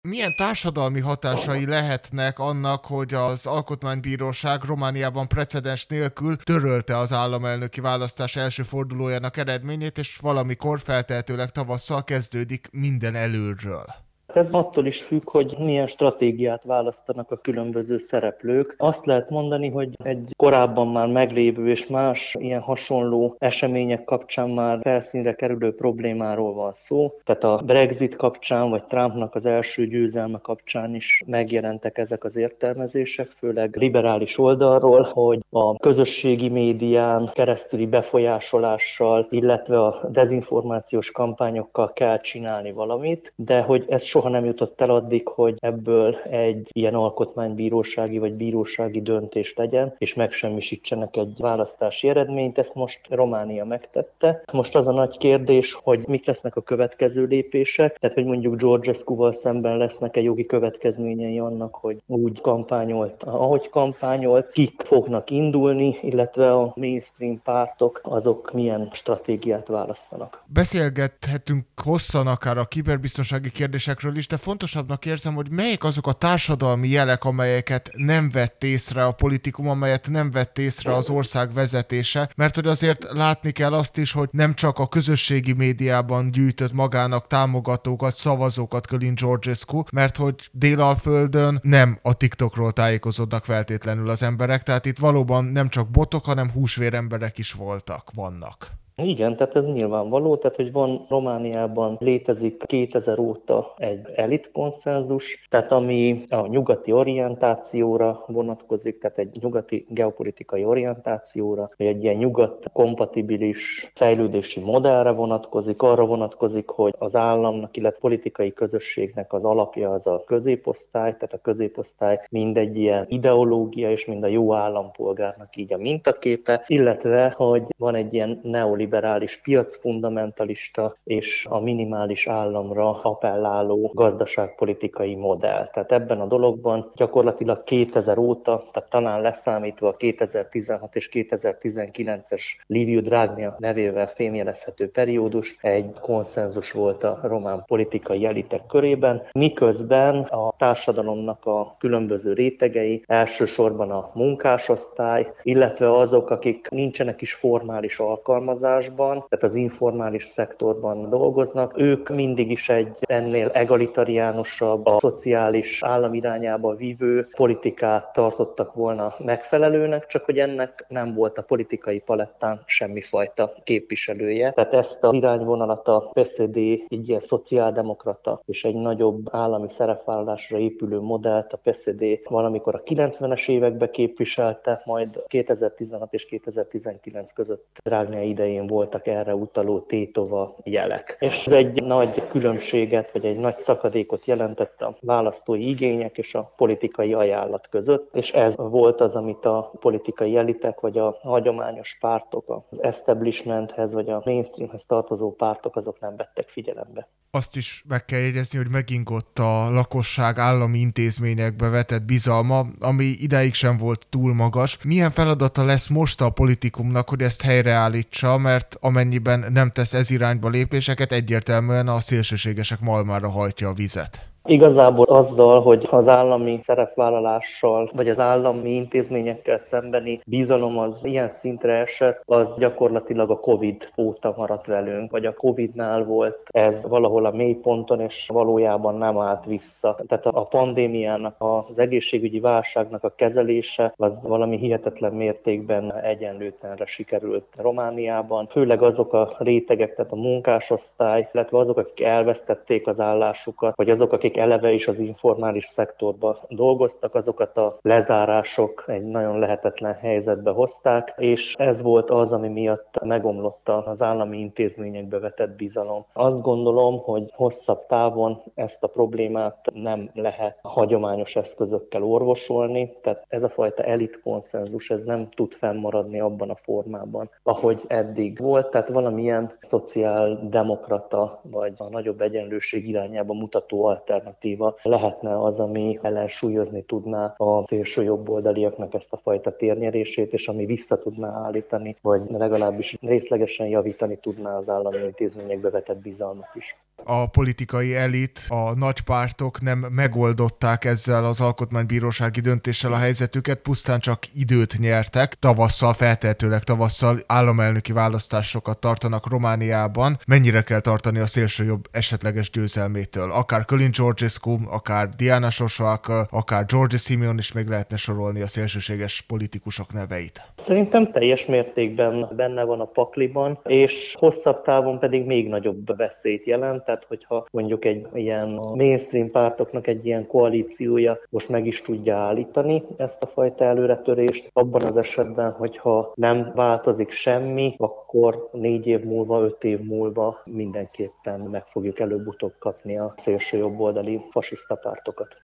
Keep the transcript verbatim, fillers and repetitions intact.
Milyen társadalmi hatásai lehetnek annak, hogy az Alkotmánybíróság Romániában precedens nélkül törölte az államelnöki választás első fordulójának eredményét, és valamikor feltehetőleg tavasszal kezdődik minden előről? Ez attól is függ, hogy milyen stratégiát választanak a különböző szereplők. Azt lehet mondani, hogy egy korábban már meglévő és más ilyen hasonló események kapcsán már felszínre kerülő problémáról van szó. Tehát a Brexit kapcsán, vagy Trumpnak az első győzelme kapcsán is megjelentek ezek az értelmezések, főleg liberális oldalról, hogy a közösségi médián keresztüli befolyásolással, illetve a dezinformációs kampányokkal kell csinálni valamit, de hogy ez soha nem jutott el addig, hogy ebből egy ilyen alkotmánybírósági vagy bírósági döntés legyen, és megsemmisítsenek egy választási eredményt. Ezt most Románia megtette. Most az a nagy kérdés, hogy mik lesznek a következő lépések, tehát hogy mondjuk Georgescu-val szemben lesznek-e jogi következményei annak, hogy úgy kampányolt, ahogy kampányolt, kik fognak indulni, illetve a mainstream pártok, azok milyen stratégiát választanak. Beszélgethetünk hosszan akár a kiberbiztonsági kérdésekről is, de fontosabbnak érzem, hogy melyek azok a társadalmi jelek, amelyeket nem vett észre a politikum, amelyet nem vett észre az ország vezetése, mert hogy azért látni kell azt is, hogy nem csak a közösségi médiában gyűjtött magának támogatókat, szavazókat Kölin Georgescu, mert hogy Délalföldön nem a TikTokról tájékozódnak feltétlenül az emberek, tehát itt valóban nem csak botok, hanem húsvéremberek is voltak, vannak. Igen, tehát ez nyilvánvaló, tehát hogy van Romániában létezik kétezer óta egy elitkonszenzus, tehát ami a nyugati orientációra vonatkozik, tehát egy nyugati geopolitikai orientációra, vagy egy ilyen nyugat-kompatibilis fejlődési modellre vonatkozik, arra vonatkozik, hogy az államnak, illetve politikai közösségnek az alapja az a középosztály, tehát a középosztály mindegy ilyen ideológia és mind a jó állampolgárnak így a mintaképe, illetve, hogy van egy ilyen neoliberális liberális piacfundamentalista és a minimális államra appelláló gazdaságpolitikai modell. Tehát ebben a dologban gyakorlatilag kétezer óta, tehát talán leszámítva a kétezer-tizenhat és kétezer-tizenkilences Liviu Dragnea nevével fémjelezhető periódus, egy konszenzus volt a román politikai elitek körében, miközben a társadalomnak a különböző rétegei, elsősorban a munkásosztály, illetve azok, akik nincsenek is formális alkalmazásban, tehát az informális szektorban dolgoznak, ők mindig is egy ennél egalitariánusabb, a szociális állam irányába vívő politikát tartottak volna megfelelőnek, csak hogy ennek nem volt a politikai palettán semmifajta képviselője. Tehát ezt az irányvonalat a pé es zé dé egy ilyen szociáldemokrata és egy nagyobb állami szerepvállalásra épülő modellt a pé es zé dé valamikor a kilencvenes években képviselte, majd kétezer-tizenhat és kétezer-tizenkilenc között Dragnea idején voltak erre utaló tétova jelek. És ez egy nagy különbséget, vagy egy nagy szakadékot jelentett a választói igények és a politikai ajánlat között, és ez volt az, amit a politikai elitek, vagy a hagyományos pártok, az establishmenthez, vagy a mainstreamhez tartozó pártok, azok nem vettek figyelembe. Azt is meg kell jegyezni, hogy megingott a lakosság állami intézményekbe vetett bizalma, ami idáig sem volt túl magas. Milyen feladata lesz most a politikumnak, hogy ezt helyreállítsa, mert amennyiben nem tesz ez irányba lépéseket, egyértelműen a szélsőségesek malmára hajtja a vizet? Igazából azzal, hogy az állami szerepvállalással, vagy az állami intézményekkel szembeni bizalom az ilyen szintre esett, az gyakorlatilag a Covid óta maradt velünk, vagy a Covidnál volt ez valahol a mélyponton, és valójában nem állt vissza. Tehát a pandémiának, az egészségügyi válságnak a kezelése az valami hihetetlen mértékben egyenlőtlenre sikerült Romániában. Főleg azok a rétegek, tehát a munkásosztály, illetve azok, akik elvesztették az állásukat, vagy azok, akik eleve is az informális szektorban dolgoztak, azokat a lezárások egy nagyon lehetetlen helyzetbe hozták, és ez volt az, ami miatt megomlott az állami intézményekbe vetett bizalom. Azt gondolom, hogy hosszabb távon ezt a problémát nem lehet hagyományos eszközökkel orvosolni, tehát ez a fajta elitkonszenzus, ez nem tud fennmaradni abban a formában, ahogy eddig volt, tehát valamilyen szociáldemokrata, vagy a nagyobb egyenlőség irányába mutató alternatíva lehetne az, ami ellensúlyozni tudná a szélső jobboldaliaknak ezt a fajta térnyerését, és ami vissza tudná állítani, vagy legalábbis részlegesen javítani tudná az állami intézményekbe vetett bizalmat is. A politikai elit, a nagypártok nem megoldották ezzel az alkotmánybírósági döntéssel a helyzetüket, pusztán csak időt nyertek. Tavasszal, feltehetőleg tavasszal államelnöki választásokat tartanak Romániában. Mennyire kell tartani a szélsőjobb esetleges győzelmétől? Akár Kölin Georgescu, akár Diana Sosvak, akár George Simeon is még lehetne sorolni a szélsőséges politikusok neveit. Szerintem teljes mértékben benne van a pakliban, és hosszabb távon pedig még nagyobb veszélyt jelent, tehát hogyha mondjuk egy ilyen mainstream pártoknak egy ilyen koalíciója most meg is tudja állítani ezt a fajta előretörést, abban az esetben, hogyha nem változik semmi, akkor négy év múlva, öt év múlva mindenképpen meg fogjuk előbb-utóbb kapni a szélső jobboldali fasiszta pártokat.